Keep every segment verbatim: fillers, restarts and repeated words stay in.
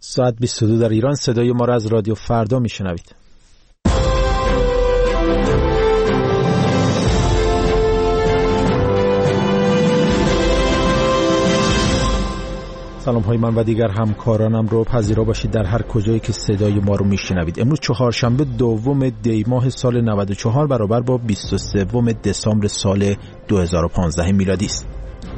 ساعت بیست و دو در ایران. صدای ما را از رادیو فردا میشنوید. سلام های من و دیگر همکارانم رو پذیرا باشید در هر کجایی که صدای ما رو میشنوید. امروز چهارشنبه دوم دی ماه سال نود و چهار برابر با بیست و سوم دسامبر سال دو هزار و پانزده میلادی است.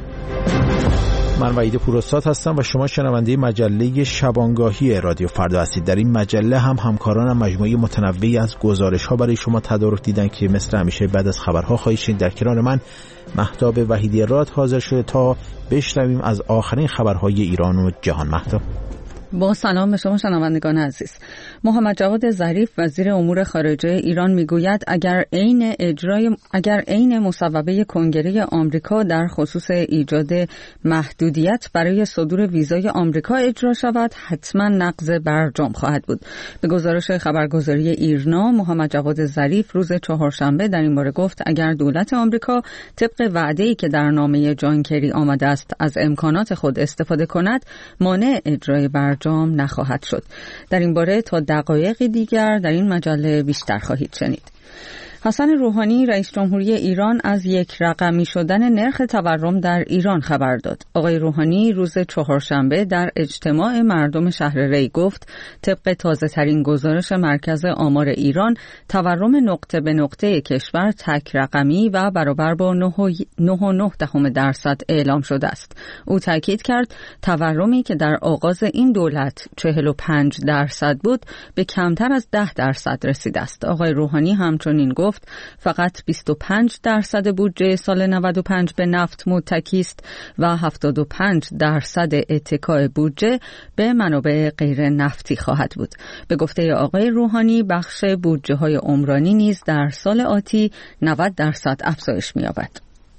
من وحید پوراستاد هستم و شما شنونده مجله شبانگاهی رادیو فردا هستید. در این مجله هم همکارانم مجموعه متنوعی از گزارش‌ها برای شما تدارک دیدن که مثل همیشه بعد از خبرها خواهید شنید. در کنار من مهتاب وحیدی راد حاضر شده تا بشنویم از آخرین خبرهای ایران و جهان. مهتاب، با سلام به شما شنوندگان عزیز. محمد جواد ظریف وزیر امور خارجه ایران میگوید اگر عین اجرای اگر عین مصوبه کنگره آمریکا در خصوص ایجاد محدودیت برای صدور ویزای آمریکا اجرا شود، حتما نقض برجام خواهد بود. به گزارش خبرگزاری ایرنا، محمد جواد ظریف روز چهارشنبه در این باره گفت اگر دولت آمریکا طبق وعده‌ای که در نامه جان کری آمده است از امکانات خود استفاده کند، مانع اجرای برجام جام نخواهد شد. در این باره تا دقایقی دیگر در این مجله بیشتر خواهید شنید. حسن روحانی رئیس جمهوری ایران از یک رقمی شدن نرخ تورم در ایران خبر داد. آقای روحانی روز چهارشنبه در اجتماع مردم شهر ری گفت طبق تازه ترین گزارش مرکز آمار ایران، تورم نقطه به نقطه کشور تک رقمی و برابر با نه و نه دهم درصد اعلام شده است. او تاکید کرد تورمی که در آغاز این دولت چهل و پنج درصد بود به کمتر از ده درصد رسیده است. آقای روحانی همچنین گفت فقط بیست و پنج درصد بودجه سال نود و پنج به نفت متکی است و هفتاد و پنج درصد اتکای بودجه به منابع غیر نفتی خواهد بود. به گفته آقای روحانی بخش بودجه های عمرانی نیز در سال آتی نود درصد افزایش می‌یابد.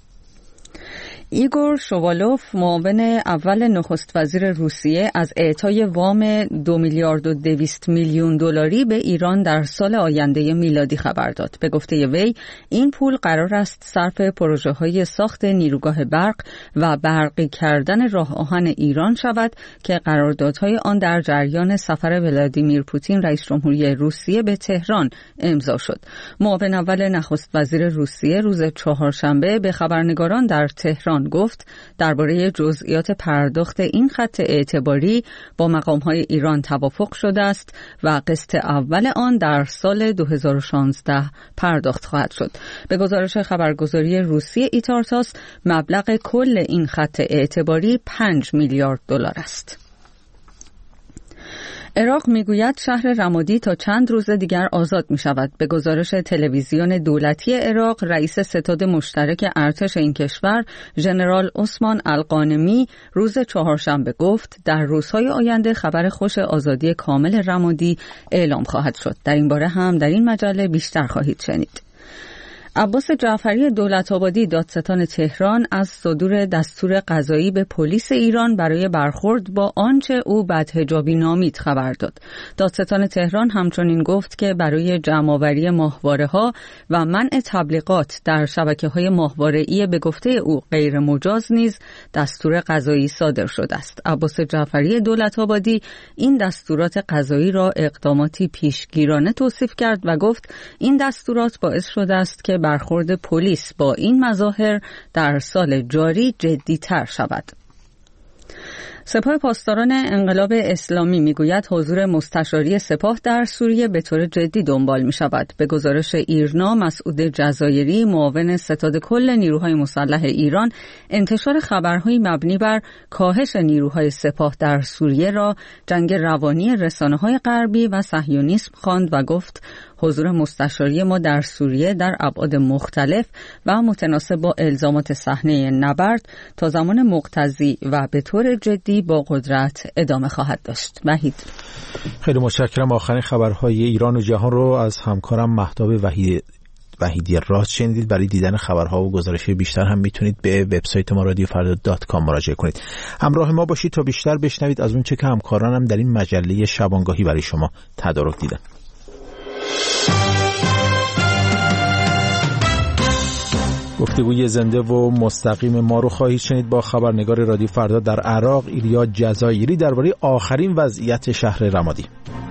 ایگور شووالوف معاون اول نخست وزیر روسیه از اعطای وام دو میلیارد و دویست میلیون دلاری به ایران در سال آینده میلادی خبر داد. به گفته وی این پول قرار است صرف پروژه های ساخت نیروگاه برق و برقی کردن راه آهن ایران شود که قراردادهای آن در جریان سفر ولادیمیر پوتین رئیس جمهوری روسیه به تهران امضا شد. معاون اول نخست وزیر روسیه روز چهارشنبه به خبرنگاران در تهران گفت درباره جزئیات پرداخت این خط اعتباری با مقام‌های ایران توافق شده است و قسط اول آن در سال دو هزار و شانزده پرداخت خواهد شد. به گزارش خبرگزاری روسیه ایتارتاس مبلغ کل این خط اعتباری پنج میلیارد دلار است. عراق میگوید شهر رمادی تا چند روز دیگر آزاد می شود. به گزارش تلویزیون دولتی عراق، رئیس ستاد مشترک ارتش این کشور ژنرال عثمان القانمی روز چهارشنبه گفت در روزهای آینده خبر خوش آزادی کامل رمادی اعلام خواهد شد. در این باره هم در این مجله بیشتر خواهید شنید. عباس جعفری دولت‌آبادی دادستان تهران از صدور دستور قضایی به پلیس ایران برای برخورد با آنچه او بدحجابی نامید خبر داد. دادستان تهران همچنین گفت که برای جمع‌آوری ماهواره‌ها و منع تبلیغات در شبکه‌های ماهواره‌ای به گفته او غیر مجاز نیز دستور قضایی صادر شده است. عباس جعفری دولت‌آبادی این دستورات قضایی را اقداماتی پیشگیرانه توصیف کرد و گفت این دستورات باعث شده است که برخورد پلیس با این مظاهر در سال جاری جدی‌تر شود. سپاه پاسداران انقلاب اسلامی میگوید حضور مستشاری سپاه در سوریه به طور جدی دنبال می شود. به گزارش ایرنا، مسعود جزایری معاون ستاد کل نیروهای مسلح ایران انتشار خبرهای مبنی بر کاهش نیروهای سپاه در سوریه را جنگ روانی رسانه‌های غربی و صهیونیسم خواند و گفت حضور مستشاری ما در سوریه در ابعاد مختلف و متناسب با الزامات صحنه نبرد تا زمان مقتضی و به طور جدی با قدرت ادامه خواهد داشت. وحید، خیلی متشکرم. آخرین خبرهای ایران و جهان رو از همکارم مهتاب وحید وحیدی راد شنیدید. برای دیدن خبرها و گزارش بیشتر هم میتونید به وبسایت ما رادیو فردا دات کام مراجعه کنید. همراه ما باشید تا بیشتر بشنوید از اون چه که همکارانم در این مجله شبانگاهی برای شما تدارک دیدن. گفتیم گفتگوی زنده و مستقیم ما رو خواهید شنید با خبرنگار رادیو فردا در عراق ایلیا جزایری درباره آخرین وضعیت شهر رمادی.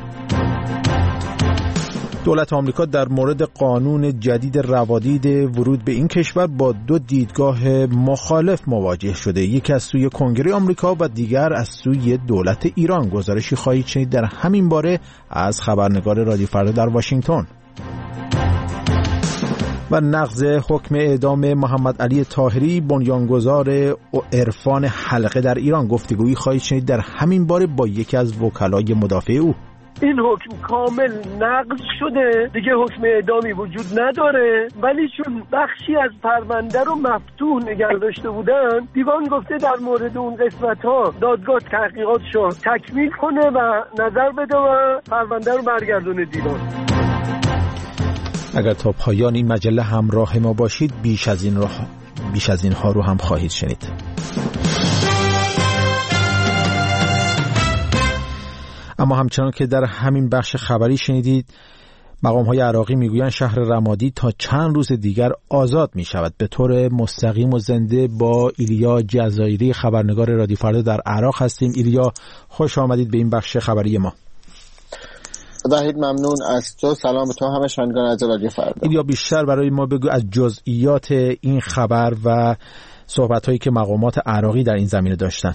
دولت آمریکا در مورد قانون جدید روادید ورود به این کشور با دو دیدگاه مخالف مواجه شده، یک از سوی کنگره آمریکا و دیگر از سوی دولت ایران. گزارشی خواهید شنید در همین باره از خبرنگار رادیو فردا در واشنگتن. و نقض حکم اعدام محمد علی طاهری بنیانگذار عرفان حلقه در ایران. گفتگویی خواهید شنید در همین باره با یکی از وکلای مدافع او. این حکم کامل نقض شده، دیگه حکم اعدامی وجود نداره، ولی چون بخشی از پرونده رو مفتوح نگه داشته بودن، دیوان گفته در مورد اون قسمت ها دادگاه تحقیقاتشو تکمیل کنه و نظر بده و پرونده رو برگردونه دیوان. اگر تا پایان این مجله همراه ما باشید بیش از این رو بیش از اینها رو هم خواهید شنید. اما همچنان که در همین بخش خبری شنیدید، مقام‌های عراقی میگویند شهر رمادی تا چند روز دیگر آزاد می شود. به طور مستقیم و زنده با ایلیا جزایری خبرنگار رادیو فردا در عراق هستیم. ایلیا، خوش آمدید به این بخش خبری ما. وحید ممنون از تو. سلام به تو همه شنوندگان از رادیو فردا. ایلیا، بیشتر برای ما بگو از جزئیات این خبر و صحبت‌هایی که مقامات عراقی در این زمینه داشتن.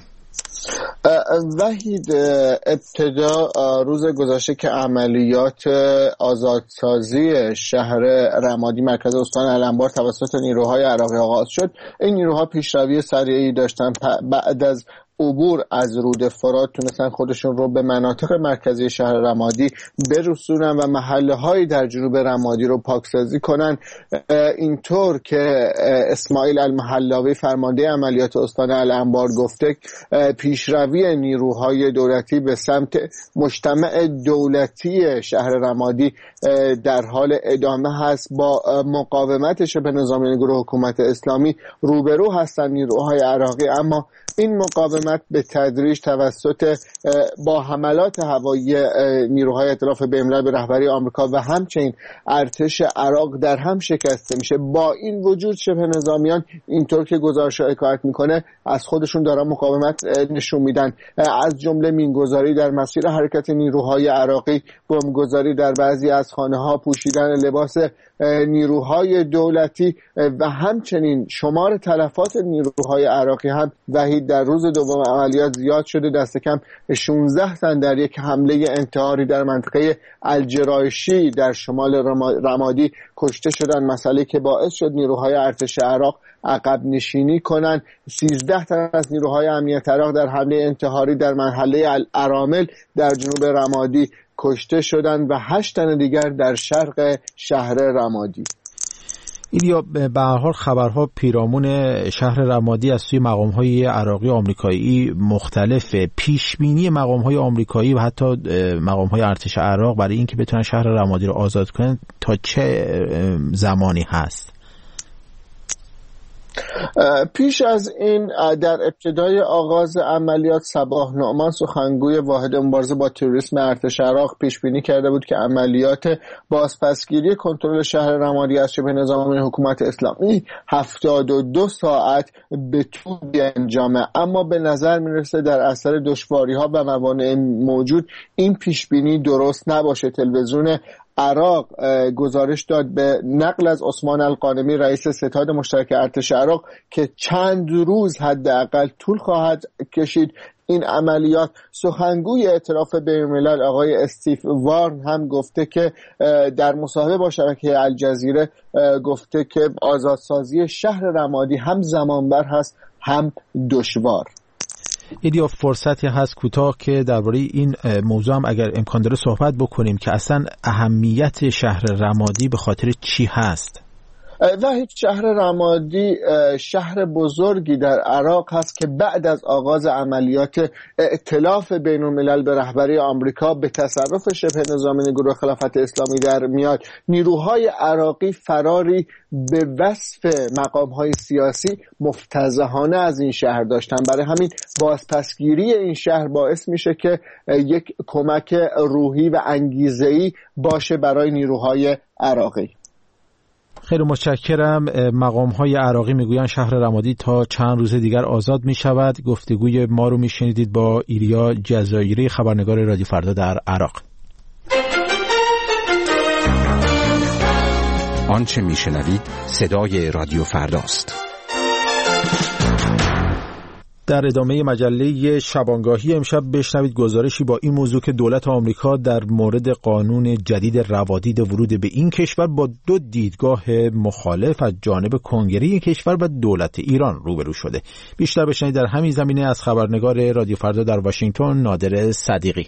وحید، ابتدا روز گذشته که عملیات آزادسازی شهر رمادی مرکز استان الانبار توسط نیروهای عراقی آغاز شد، این نیروها پیشروی سریعی داشتن. بعد از عبور از رود فرات تونستن خودشون رو به مناطق مرکزی شهر رمادی برسونن و محله‌هایی در جنوب رمادی رو پاکسازی کنن. اینطور که اسماعیل المحلاوی فرمانده عملیات استان الانبار گفته، پیشروی نیروهای دولتی به سمت مجتمع دولتی شهر رمادی در حال ادامه هست. با مقاومت شبه نظامی گروه حکومت اسلامی روبرو هستن نیروهای عراقی، اما این مقاومت به تدریج توسط با حملات هوایی نیروهای ائتلاف بین‌الملل به رهبری آمریکا و همچنین ارتش عراق در هم شکسته میشه. با این وجود شبه نظامیان اینطور که گزارش‌ها حکایت میکنه از خودشون دارن مقاومت نشون میدن، از جمله مینگذاری در مسیر حرکت نیروهای عراقی، بمبگذاری در بعضی از خانه‌ها، پوشیدن لباس نیروهای دولتی و همچنین شمار تلفات نیروهای عراقی هم وحید در روز دوم عملیات زیاد شده. دست کم شانزده تن در یک حمله انتحاری در منطقه الجرایشی در شمال رمادی کشته شدن، مسئله که باعث شد نیروهای ارتش عراق عقب نشینی کنند. سیزده تن از نیروهای امنیت عراق در حمله انتحاری در محله الارامل در جنوب رمادی کشته شدند و هشت تن دیگر در شرق شهر رمادی. ایلیا، به هر حال خبرها پیرامون شهر رمادی از سوی مقام‌های عراقی و آمریکایی مختلفه. پیشبینی مقام‌های آمریکایی و حتی مقام‌های ارتش عراق برای اینکه بتونن شهر رمادی رو آزاد کنن تا چه زمانی هست؟ پیش از این در ابتدای آغاز عملیات صباح نعمان سخنگوی واحد مبارزه با تروریسم ارتش عراق پیش بینی کرده بود که عملیات بازپسگیری کنترل شهر رمادی از شبه نظامی حکومت اسلامی هفتاد و دو ساعت به طول انجامه، اما به نظر میرسه در اثر دشواری‌ها و موانع موجود این پیش بینی درست نباشه. تلویزیون عراق گزارش داد به نقل از عثمان القانمی رئیس ستاد مشترک ارتش عراق که چند روز حداقل طول خواهد کشید این عملیات. سخنگوی ائتلاف بین‌الملل آقای استیو وارن هم گفته که در مصاحبه با شبکه الجزیره گفته که آزادسازی شهر رمادی هم زمانبر هست هم دشوار. ایلیا، فرصتی هست کوتاه که درباره این موضوع هم اگر امکان داره صحبت بکنیم که اصلا اهمیت شهر رمادی به خاطر چی هست؟ و هیچ شهر رمادی شهر بزرگی در عراق هست که بعد از آغاز عملیات ائتلاف بین‌الملل به رهبری آمریکا به تصرف شبه نظامی گروه خلافت اسلامی در میاد. نیروهای عراقی فراری به وصف مقام‌های سیاسی مفتضحانه از این شهر داشتن، برای همین بازپسگیری این شهر باعث میشه که یک کمک روحی و انگیزه‌ای باشه برای نیروهای عراقی. خیلی متشکرم. مقام‌های عراقی میگویند شهر رمادی تا چند روز دیگر آزاد می‌شود. گفتگوی ما رو می‌شنیدید با ایلیا جزایری، خبرنگار رادیو فردا در عراق. آنچه می‌شنوید صدای رادیو فرداست. در ادامه مجله شبانگاهی امشب بشنوید گزارشی با این موضوع که دولت آمریکا در مورد قانون جدید روادید ورود به این کشور با دو دیدگاه مخالف از جانب کنگره کشور و دولت ایران روبرو شده. بیشتر بشنوید در همین زمینه از خبرنگار رادیو فردا در واشنگتن نادر صدیقی.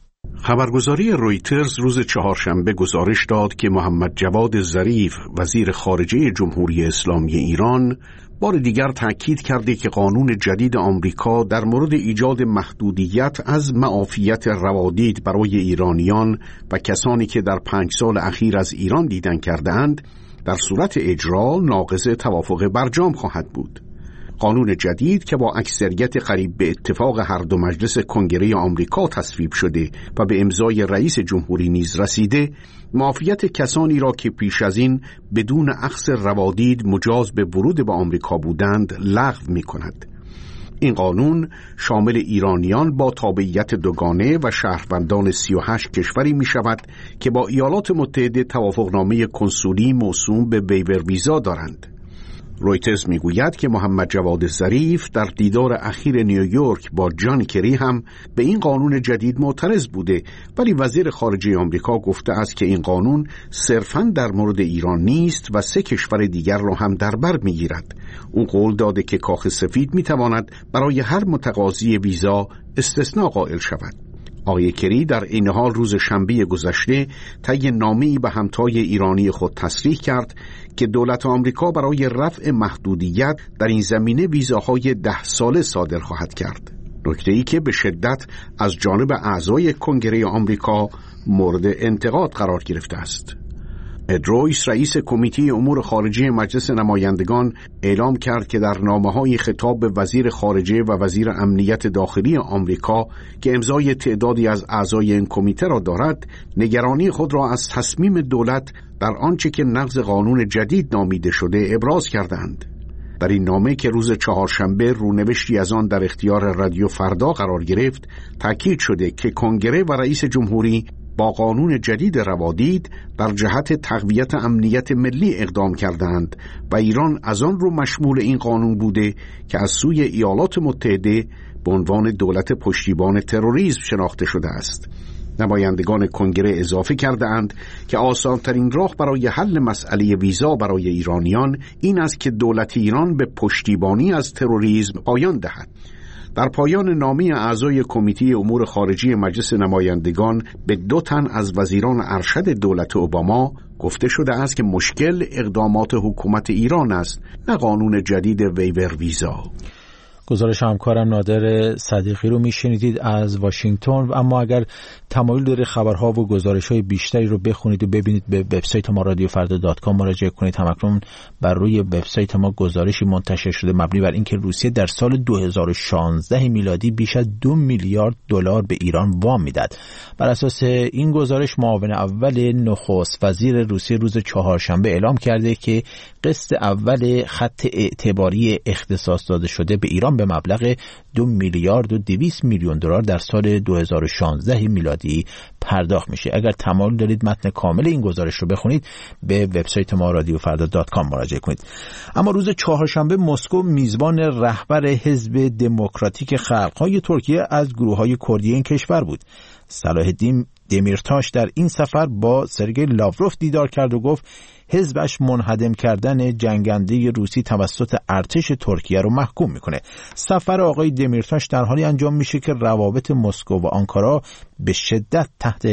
خبرگزاری رویترز روز چهارشنبه گزارش داد که محمد جواد ظریف وزیر خارجه جمهوری اسلامی ایران بار دیگر تأکید کرده که قانون جدید آمریکا در مورد ایجاد محدودیت از معافیت روادید برای ایرانیان و کسانی که در پنج سال اخیر از ایران دیدن کردند در صورت اجرا ناقض توافق برجام خواهد بود. قانون جدید که با اکثریت قریب به اتفاق هر دو مجلس کنگره آمریکا تصویب شده و به امضای رئیس جمهوری نیز رسیده، معافیت کسانی را که پیش از این بدون اخذ روادید مجاز به ورود به آمریکا بودند لغو می کند. این قانون شامل ایرانیان با تابعیت دوگانه و شهروندان سی و هشت کشوری می شود که با ایالات متحده توافقنامه کنسولی موسوم به ویور ویزا دارند. رویترز میگوید که محمد جواد ظریف در دیدار اخیر نیویورک با جان کری هم به این قانون جدید معترض بوده، ولی وزیر خارجه آمریکا گفته است که این قانون صرفاً در مورد ایران نیست و سه کشور دیگر را هم در بر میگیرد. او قول داده که کاخ سفید میتواند برای هر متقاضی ویزا استثناء قائل شود. آقای کری در این حال روز شنبه گذشته طی نامه‌ای به همتای ایرانی خود تصریح کرد که دولت آمریکا برای رفع محدودیت در این زمینه ویزاهای ده ساله صادر خواهد کرد. نکته‌ای که به شدت از جانب اعضای کنگره آمریکا مورد انتقاد قرار گرفته است. اد رویس رئیس کمیته امور خارجه مجلس نمایندگان اعلام کرد که در نامه‌های خطاب به وزیر خارجه و وزیر امنیت داخلی آمریکا که امضای تعدادی از اعضای این کمیته را دارد، نگرانی خود را از تصمیم دولت در آنچه که نقض قانون جدید نامیده شده ابراز کردند. در این نامه که روز چهارشنبه رونوشتی از آن در اختیار رادیو فردا قرار گرفت، تاکید شده که کنگره و رئیس جمهوری با قانون جدید روادید در جهت تقویت امنیت ملی اقدام کردند و ایران از آن رو مشمول این قانون بوده که از سوی ایالات متحده به عنوان دولت پشتیبان تروریسم شناخته شده است. نمایندگان کنگره اضافه کرده اند که آسان‌ترین راه برای حل مسئله ویزا برای ایرانیان این است که دولت ایران به پشتیبانی از تروریسم پایان دهد. در پایان نامه اعضای کمیته امور خارجی مجلس نمایندگان به دو تن از وزیران ارشد دولت اوباما گفته شده است که مشکل اقدامات حکومت ایران است، نه قانون جدید ویور ویزا. گزارش همکارم نادر صدیقی رو میشنیدید از واشنگتن. اما اگر تمایل دارید خبرها و گزارش‌های بیشتری رو بخونید و ببینید، به وبسایت ما رادیو فردا دات کام مراجعه کنید. همکنون بر روی وبسایت ما گزارشی منتشر شده مبنی بر اینکه روسیه در سال دو هزار و شانزده میلادی بیش از دو میلیارد دلار به ایران وام میداد. بر اساس این گزارش معاون اول نخست وزیر روسیه روز چهارشنبه اعلام کرده که قسط اول خط اعتباری اختصاص داده شده به ایران به مبلغ دو میلیارد و دویست میلیون دلار در سال دو هزار و شانزده میلادی پرداخت میشه. اگر تمایل دارید متن کامل این گزارش رو بخونید، به وبسایت ما رادیو فردا دات کام مراجعه کنید. اما روز چهارشنبه مسکو میزبان رهبر حزب دموکراتیک خلق‌های ترکیه از گروه‌های کردی این کشور بود. صلاح الدین دمیرتاش در این سفر با سرگئی لاوروف دیدار کرد و گفت حزبش منهدم کردن جنگنده روسی توسط ارتش ترکیه رو محکوم میکنه. سفر آقای دمیرتاش در حالی انجام میشه که روابط مسکو و آنکارا به شدت تحت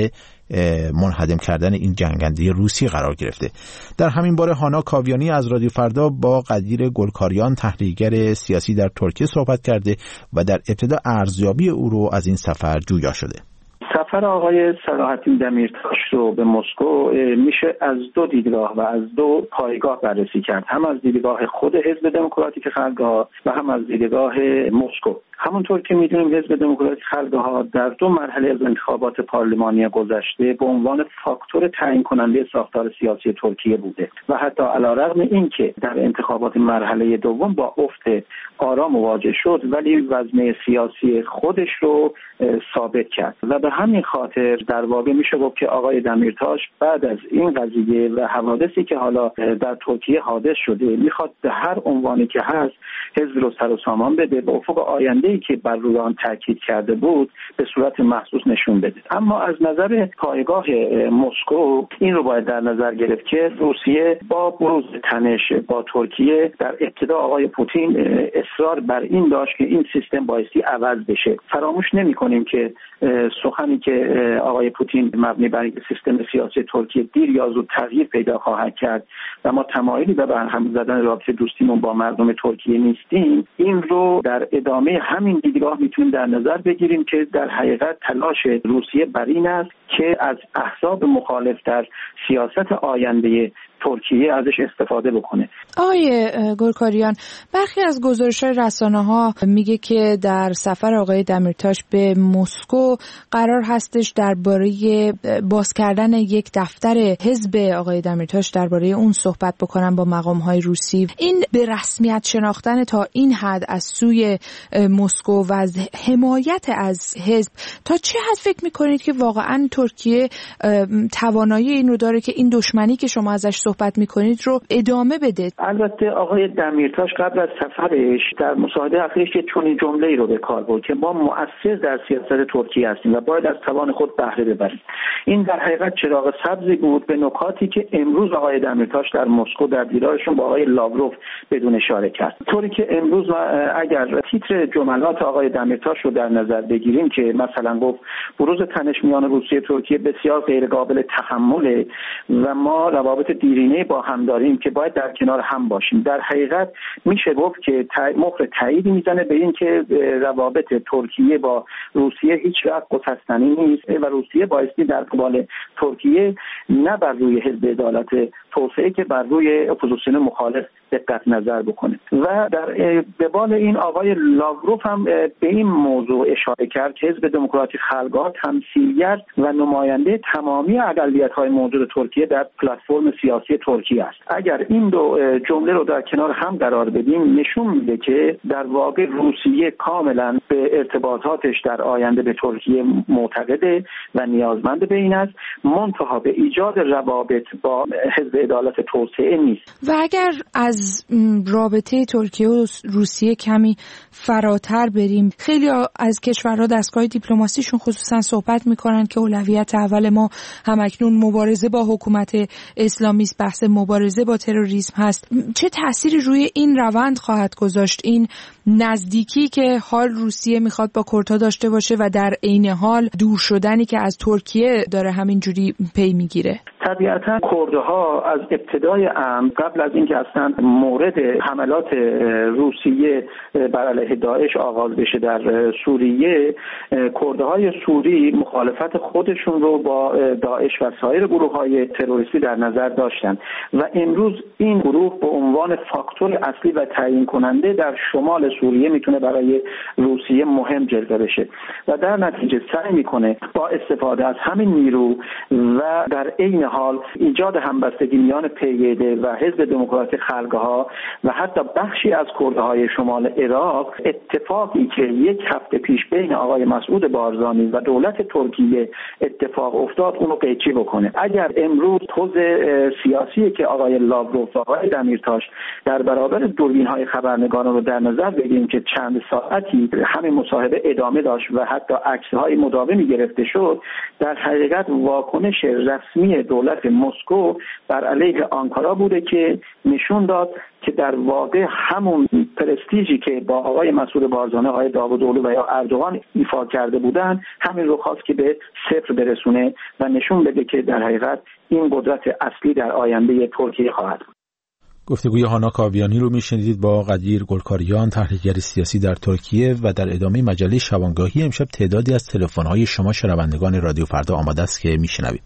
منهدم کردن این جنگنده روسی قرار گرفته. در همین باره هانا کاویانی از رادیو فردا با قدیر گلکاریان تحلیلگر سیاسی در ترکیه صحبت کرده و در ابتدا ارزیابی او رو از این سفر جویا شده. سفر آقای صلاح الدین دمیرتاش رو به مسکو میشه از دو دیدگاه و از دو پایگاه بررسی کرد، هم از دیدگاه خود حزب دموکراتیک خلق‌ها و هم از دیدگاه مسکو. همونطور که میدونیم حزب دموکراتیک خلق‌ها در دو مرحله از انتخابات پارلمانی گذشته به عنوان فاکتور تعیین کننده ساختار سیاسی ترکیه بوده و حتی علیرغم اینکه در انتخابات مرحله دوم با افت آرا مواجه شد ولی وزنه سیاسی خودش رو ثابت کرد و به همین خاطر در واقع میشه گفت که آقای دمیرتاش بعد از این قضیه و حوادثی که حالا در ترکیه حادث شده میخواد به هر عنوانی که هست حزب رو سر و سامان بده، به افق آینده‌ای که بر روی آن تاکید کرده بود به صورت محسوس نشون بده. اما از نظر پایگاه مسکو این رو باید در نظر گرفت که روسیه با بروز تنش با ترکیه در ابتدا آقای پوتین اصرار بر این داشت که این سیستم بایستی عوض بشه. فراموش نمی‌کنیم که سخنی که آقای پوتین مبنی بر این سیستم سیاسی ترکیه دیر یا زود تغییر پیدا خواهد کرد و ما تمایلی به برهم زدن رابطه دوستیمون با مردم ترکیه نیستیم، این رو در ادامه همین دیدگاه میتونیم در نظر بگیریم که در حقیقت تلاش روسیه بر این است که از احزاب مخالف در سیاست آینده ترکیه ازش استفاده بکنه. آقای گورکاریان، برخی از گزارش‌های رسانه‌ها میگه که در سفر آقای دمیرتاش به مسکو قرار هستش درباره باز کردن یک دفتر حزب آقای دمیرتاش درباره اون صحبت بکنن با مقام‌های روسی. این به رسمیت شناختن تا این حد از سوی مسکو و از حمایت از حزب تا چه حد فکر می‌کنید که واقعاً ترکیه توانایی این رو داره که این دشمنی که شما ازش صحبت میکنید رو ادامه بده؟ البته آقای دمیرتاش قبل از سفرش در مصاحبه اخیرش که چنین جمله‌ای رو به کار برد که ما مؤثر در سیاست ترکیه هستیم و باید از توان خود بهره ببریم. این در حقیقت چراغ سبزی بود به نکاتی که امروز آقای دمیرتاش در مسکو در دیدارشون با آقای لاوروف بدون اشاره کرد. طوری که امروز اگر تیتر جملات آقای دمیرتاش رو در نظر بگیریم که مثلا گفت بروز تنش میان روسیه و ترکیه بسیار غیر قابل تحمله و ما روابط دیرینه با هم داریم که باید در کنار هم باشیم. در حقیقت میشه گفت که مهر تاییدی میزنه به این که روابط ترکیه با روسیه هیچ وقت گسستنی نیست و روسیه بایستی در قبال ترکیه نه بر روی حزب عدالت توسعه که بر روی اپوزیسیون مخالف دقت نظر بکنه. و در قبال این آقای لاوروف هم به این موضوع اشاره کرد که حزب دموکراتیک خلق‌ها تمثیلگر و نماینده تمامی اقلیت‌های موجود ترکیه در پلتفرم سیاسی ترکیه است. اگر این دو جمله رو در کنار هم قرار بدیم نشون میده که در واقع روسیه کاملا به ارتباطاتش در آینده به ترکیه معتقده و نیازمند به این است، منتها به ایجاد روابط با حزب عدالت توسعه نیست. و اگر از رابطه ترکیه و روسیه کمی فراتر بریم، خیلی از کشورها دستگاه دیپلماسیشون خصوصا صحبت میکنن که اولویت اول ما همکنون مبارزه با حکومت اسلامی است، بحث مبارزه با تروریسم هست. چه تأثیری روی این روند خواهد گذاشت این نزدیکی که حال روسیه میخواد با کردها داشته باشه و در عین حال دور شدنی که از ترکیه داره همینجوری پی میگیره؟ طبیعتا کردها از ابتدای امر قبل از اینکه اصلا مورد حملات روسیه بر علیه داعش آغاز بشه در سوریه، کردهای سوری مخالفت خودشون رو با داعش و سایر گروه‌های تروریستی در نظر داشتن و امروز این گروه به عنوان فاکتور اصلی و تعیین کننده در شمال سوریه میتونه برای روسیه مهم جلوه بشه و در نتیجه سعی میکنه با استفاده از همین نیرو و در عین حال ایجاد همبستگی میان پی‌یده و حزب دموکراتیک خلق‌ها و حتی بخشی از کردهای شمال عراق، اتفاقی که یک هفته پیش بین آقای مسعود بارزانی و دولت ترکیه اتفاق افتاد اونو قیچی بکنه. اگر امروز توز سیاسی که آقای لاوروف و آقای دمیرتاش در برابر دوربین‌های خبرنگاران رو در نظر بگیریم که چند ساعتی همین مصاحبه ادامه داشت و حتی عکس‌های مداومی گرفته شد، در حقیقت واکنش رسمی دولت مسکو بر علیه آنکارا بوده که نشون داد که در واقع همون پرستیژی که با آقای مسعود بارزانی، آقای داوودلو و یا اردوغان ایفا کرده بودن همین رو خواست که به صفر برسونه و نشون بده که در حقیقت این قدرت اصلی در آینده ترکیه خواهد بود. گفتگوی هانا کاویانی رو میشنیدید با قدیر گلکاریان، تحلیلگر سیاسی در ترکیه، و در ادامه مجله شبانگاهی امشب تعدادی از تلفن‌های شما شنوندگان رادیو فردا آماده است که میشنوید.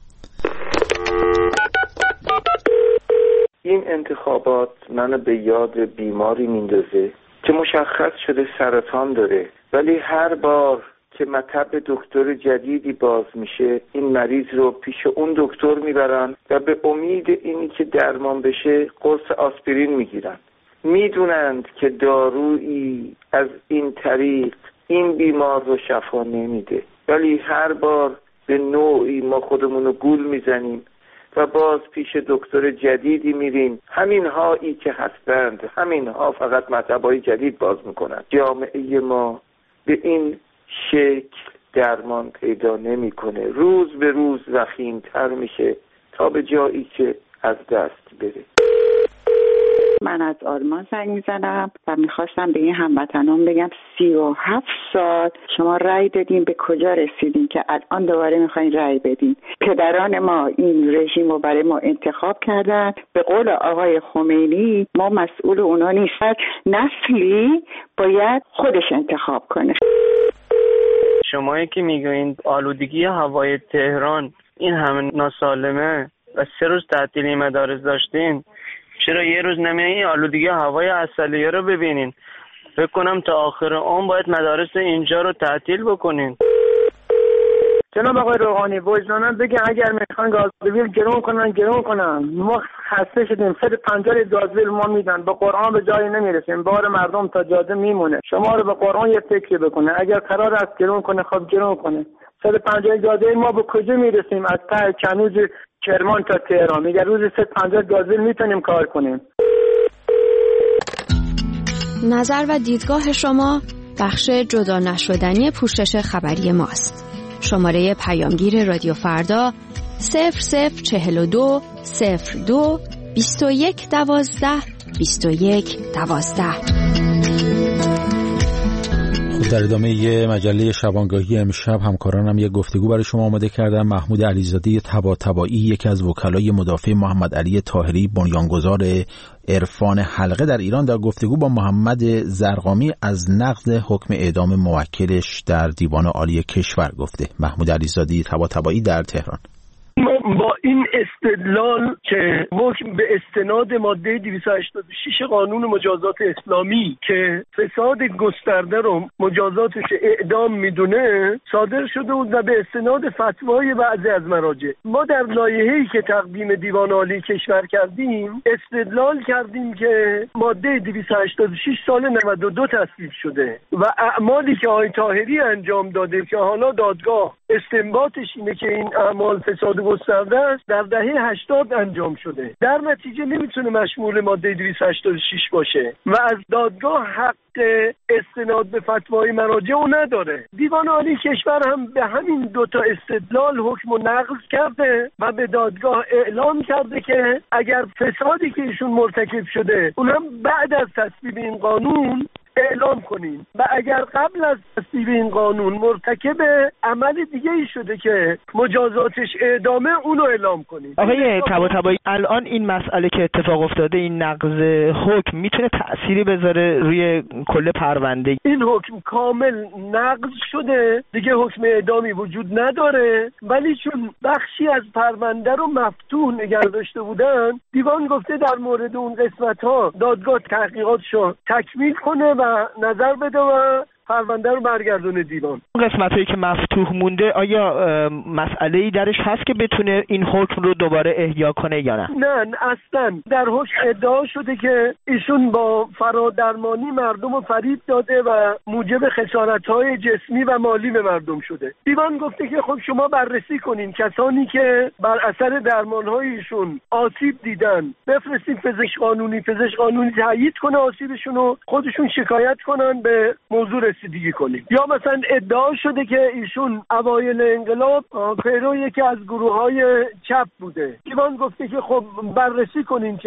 این انتخابات منو به یاد بیماری میندازه که مشخص شده سرطان داره، ولی هر بار که مطب دکتر جدیدی باز میشه این مریض رو پیش اون دکتر میبرن و به امید اینی که درمان بشه قرص آسپرین میگیرن. میدونند که دارویی از این طریق این بیمار رو شفا نمیده، ولی هر بار به نوعی ما خودمون رو گول میزنیم و باز پیش دکتر جدیدی میریم. همین هایی که هستند همین ها فقط مطبای جدید باز میکنن. جامعه ما به این شکل درمان پیدا نمیکنه، روز به روز وخیم‌تر میشه تا به جایی که از دست بره. من از آلمان زنگ میزنم و میخواستم به این هموطنان بگم سی و هفت سال شما رأی دادین، به کجا رسیدین که الان دوباره میخواین رأی بدین؟ پدران ما این رژیم رو برای ما انتخاب کردن. به قول آقای خمینی ما مسئول اونا نیستن، نسلی باید خودش انتخاب کنه. شمایی که میگوین آلودگی هوای تهران این همه ناسالمه و سه روز تعطیلی مدارس داشتین، چرا یه روز نمیایین آلودگی هوای عسلیه رو ببینین؟ فکر کنم تا آخر عمر باید مدارس اینجا رو تعطیل بکنین. جناب آقای روحانی وجداناً بگن اگر میخوان گازوئیل گرون کنن گرون کنن. ما خسته شدیم، صد و پنجاه گازوئیل ما میدن، به قرآن به جایی نمیرسیم، بار مردم تا جاده میمونه. شما رو به قرآن یه فکری بکنه، اگر قرار است گرون کنه خب گرون کنه. صد و پنجاه گازوئیل ما به کجا میرسیم؟ از ته کنوز کرمان تا تهران میگه روزی صد و پنجاه گازوئیل میتونیم کار کنیم. نظر و دیدگاه شما بخش جدا نشدنی پوشش خبری ماست. شماره پیامگیر رادیو فردا صفر صفر چهل و دو صفر دو بیست و یک دوازده بیست و یک دوازده. خب در ادامه یه مجله شبانگاهی امشب همکارانم یک گفتگو برای شما آماده کردن. محمود علیزاده طباطبایی، یکی از وکلای مدافع محمد علی طاهری بنیانگذار عرفان حلقه در ایران، در گفتگو با محمد زرقامی از نقض حکم اعدام موکلش در دیوان عالی کشور گفته. محمود علیزاده طباطبایی در تهران. با این استدلال که حکم به استناد ماده دویست و هشتاد و شش قانون مجازات اسلامی که فساد گسترده رو مجازاتش اعدام میدونه صادر شده بود و به استناد فتوای بعضی از مراجع ما در لایحه‌ای که تقدیم دیوان عالی کشور کردیم استدلال کردیم که ماده دویست و هشتاد و شش سال نود و دو تصویب شده و اعمالی که آقای طاهری انجام داده که حالا دادگاه استنباطش اینه که این اعمال فساد گسترده است در دهه هشتاد انجام شده، در نتیجه نمیتونه مشمول ماده دویست و هشتاد و شش باشه و از دادگاه حق استناد به فتوای مراجع او نداره. دیوان عالی کشور هم به همین دوتا استدلال حکم رو نقض کرده و به دادگاه اعلام کرده که اگر فسادی که ایشون مرتکب شده اونم بعد از تصویب این قانون اعلام کنیم و اگر قبل از تصویب این قانون مرتکب عمل دیگه ای شده که مجازاتش اعدامه اونو اعلام کنیم. آقای طباطبایی، الان این مسئله که اتفاق افتاده، این نقض حکم، میتونه تأثیری بذاره روی کل پرونده؟ این حکم کامل نقض شده، دیگه حکم اعدامی وجود نداره، ولی چون بخشی از پرونده رو مفتوح نگه داشته بودن دیوان گفته در مورد اون قسمت ها دادگاه تحقیقاتشو تکمیل کنه و نظر بده و پرونده رو برگردونه دیوان. اون قسمتایی که مفتوح مونده آیا مسئله‌ای درش هست که بتونه این حکم رو دوباره احیا کنه یا نه؟ نه اصلا. در حکم ادعا شده که ایشون با فرادرمانی مردم رو فریب داده و موجب خسارت‌های جسمی و مالی به مردم شده. دیوان گفته که خب شما بررسی کنین کسانی که بر اثر درمان‌های ایشون آسیب دیدن بفرستین پزشک قانونی، پزشک قانونی تایید کنه آسیبشون رو، خودشون شکایت کنن به موضوع رسیدگی کنیم. یا مثلا ادعا شده که ایشون اوایل انقلاب پیرو یکی از گروه‌های چپ بوده. دیوان گفته که خب بررسی کنین که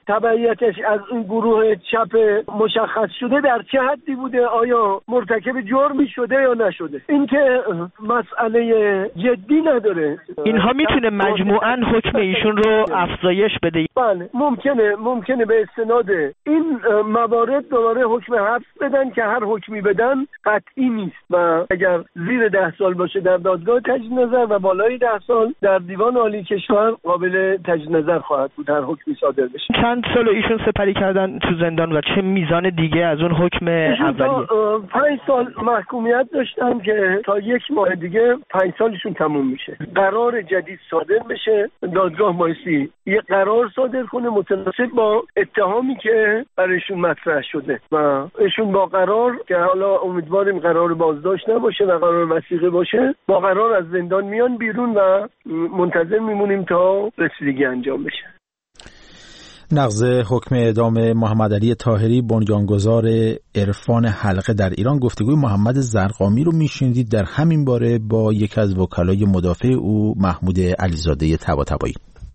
تبعیتش از این گروه چپ مشخص شده در چه حدی بوده، آیا مرتکب جرمی شده یا نشده، این که مسئله جدی نداره. اینها میتونه مجموعاً حکم ایشون رو افزایش بده. بله ممکنه ممکنه به استناد این موارد دوباره حکم حبس بدن که هر حکمی بدن قطعی نیست و اگر زیر ده سال باشه در دادگاه تجدید نظر و بالای ده سال در دیوان عالی کشور قابل تجدید نظر خواهد بود هر حکمی صادر بشه. چند سال ایشون سپری کردن تو زندان و چه میزان دیگه از اون حکم اولیه؟ پنج سال محکومیت داشتن که تا یک ماه دیگه پنج سالشون تموم میشه. قرار جدید صادر بشه، دادگاه بایستی یه قرار صادر کنه متناسب با اتهامی که برایشون مطرح شده و ایشون با قرار که حالا امیدواریم قرار بازداشت نباشه و قرار وثیقه باشه، با قرار از زندان میان بیرون و منتظر میمونیم تا رسیدگی انجام بشه. نقض حکم اعدام محمد علی طاهری بنیانگذار عرفان حلقه در ایران. گفتگوی محمد زرقامی رو میشنیدید در همین باره با یکی از وکلای مدافع او محمود علیزاده طباطبایی.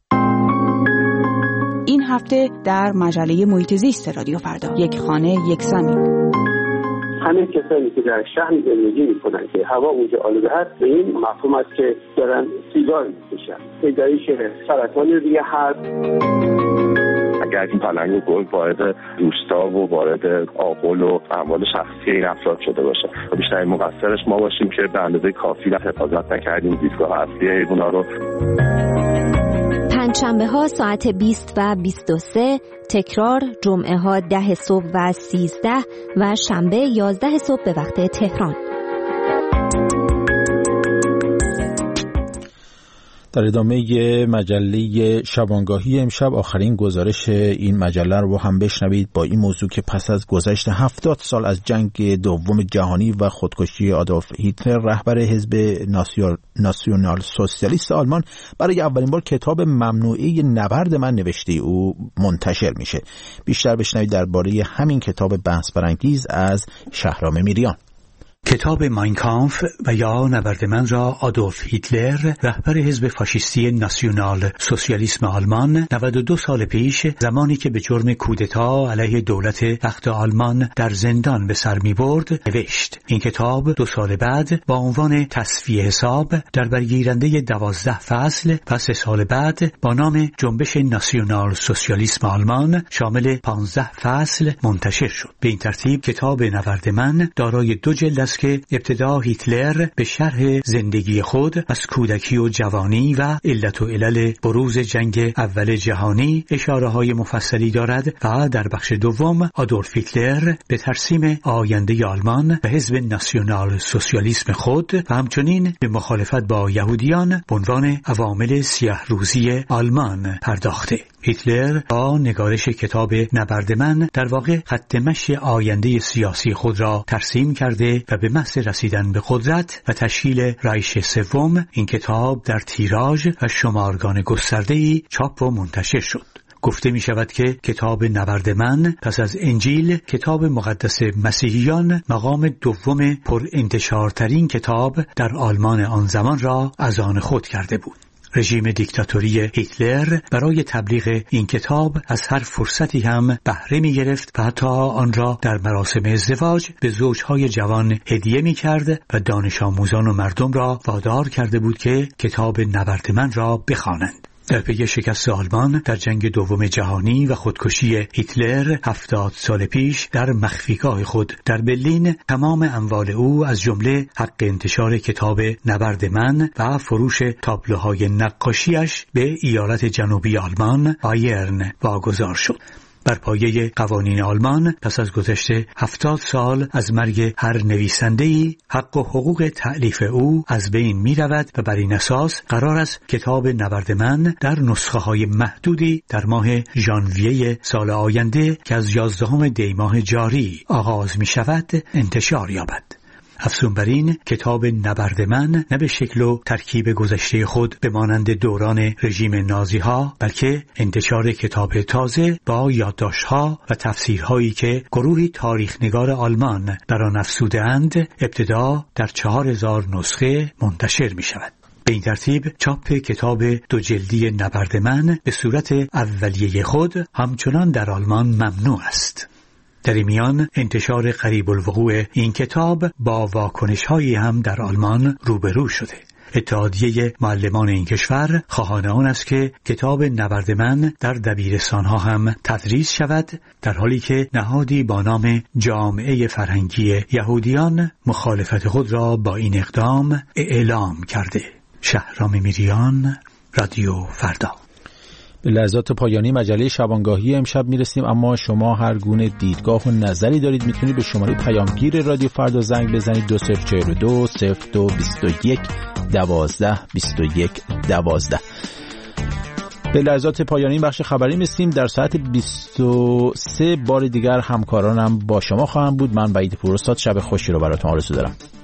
این هفته در مجله محیط زیست رادیو فردا، یک خانه یک زمین. همین کسانی که در شهر زندگی میکنن که هوا اونجا آلوده هست، به این مفهوم است که دارن سیگار میکشن، پیدایش سرطان ریه هست. اگر این پلنگ و گرگ وارد روستا و وارد آغل و اموال شخصی این افراد شده باشه، بیشترین مقصرش ما باشیم که به اندازه کافی حفاظت نکردیم زیستگاه اصلی حیونا رو. پنجشنبه ها ساعت بیست و بیست و سه، تکرار جمعه ها ده صبح و سیزده و شنبه یازده صبح به وقت تهران. در ادامه مجله شبانگاهی امشب آخرین گزارش این مجله رو هم بشنوید با این موضوع که پس از گذشت هفتاد سال از جنگ دوم جهانی و خودکشی آدولف هیتلر، رهبر حزب ناسیونال سوسیالیست آلمان برای اولین بار کتاب ممنوعه نبرد من نوشته او منتشر میشه. بیشتر بشنوید درباره همین کتاب بحث برانگیز از شهرام میریان. کتاب ماین کامف و یا نبرد من را آدولف هیتلر، رهبر حزب فاشیستی ناسیونال سوسیالیسم آلمان، نود و دو سال پیش زمانی که به جرم کودتا علیه دولت وقت آلمان در زندان به سر می برد نوشت. این کتاب دو سال بعد با عنوان تصفیه حساب در برگیرنده دوازده فصل و سه سال بعد با نام جنبش ناسیونال سوسیالیسم آلمان شامل پانزده فصل منتشر شد. به این ترتیب کتاب نبرد من دارای دو جلد که ابتدا هیتلر به شرح زندگی خود از کودکی و جوانی و علت و علل بروز جنگ اول جهانی اشاره های مفصلی دارد و در بخش دوم آدولف هیتلر به ترسیم آینده آلمان و حزب ناسیونال سوسیالیسم خود و همچنین به مخالفت با یهودیان به عنوان عوامل سیاه روزی آلمان پرداخته. هیتلر با نگارش کتاب نبرد من در واقع خط مشی آینده سیاسی خود را ترسیم کرده و به محض رسیدن به قدرت و تشکیل رایش سوم این کتاب در تیراژ و شمارگان گسترده‌ای چاپ و منتشر شد. گفته می شود که کتاب نبرد من پس از انجیل، کتاب مقدس مسیحیان، مقام دوم پر انتشارترین کتاب در آلمان آن زمان را از آن خود کرده بود. رژیم دیکتاتوری هیتلر برای تبلیغ این کتاب از هر فرصتی هم بهره می گرفت و حتی آن را در مراسم ازدواج به زوجهای جوان هدیه می کرد و دانش آموزان و مردم را وادار کرده بود که کتاب نبرد من را بخوانند. در پی شکست آلمان در جنگ دوم جهانی و خودکشی هیتلر هفتاد سال پیش در مخفیگاه خود در برلین، تمام اموال او از جمله حق انتشار کتاب نبرد من و فروش تابلوهای نقاشیش به ایالت جنوبی آلمان بایرن واگذار شد. بر پایه قوانین آلمان پس از گذشت هفتاد سال از مرگ هر نویسنده‌ای حق و حقوق تألیف او از بین می رود و بر این اساس قرار است کتاب نبرد من در نسخه های محدودی در ماه ژانویه سال آینده که از یازدهم دی ماه جاری آغاز می شود انتشار یابد. افزون بر این، کتاب نبرد من نه به شکل و ترکیب گذشته خود به مانند دوران رژیم نازی ها، بلکه انتشار کتاب تازه با یادداشت‌ها و تفسیرهایی که گروهی تاریخ‌نگار آلمان بر آن افزوده‌اند ابتدا در چهار هزار نسخه منتشر می شود. به این ترتیب چاپ کتاب دو جلدی نبرد من به صورت اولیه خود همچنان در آلمان ممنوع است. در این میان انتشار قریب الوقوع این کتاب با واکنش‌هایی هم در آلمان روبرو شده. اتحادیه معلمان این کشور خواهان آن است که کتاب نبرد من در دبیرستان‌ها هم تدریس شود، در حالی که نهادی با نام جامعه فرهنگی یهودیان مخالفت خود را با این اقدام اعلام کرده. شهرام میریان، رادیو فردا. به لحظات پایانی مجله شبانگاهی امشب میرسیم، اما شما هر گونه دیدگاه و نظری دارید میتونید به شماره پیامگیر رادیو فردا زنگ بزنید دو صفر چهار دو صفر دو بیست و یک دوازده بیست و یک دوازده. به لحظات پایانی بخش خبری میرسیم. در ساعت بیست و سه بار دیگر همکارانم با شما خواهم بود. من وحید پوراستاد شب خوشی رو براتون آرزو دارم.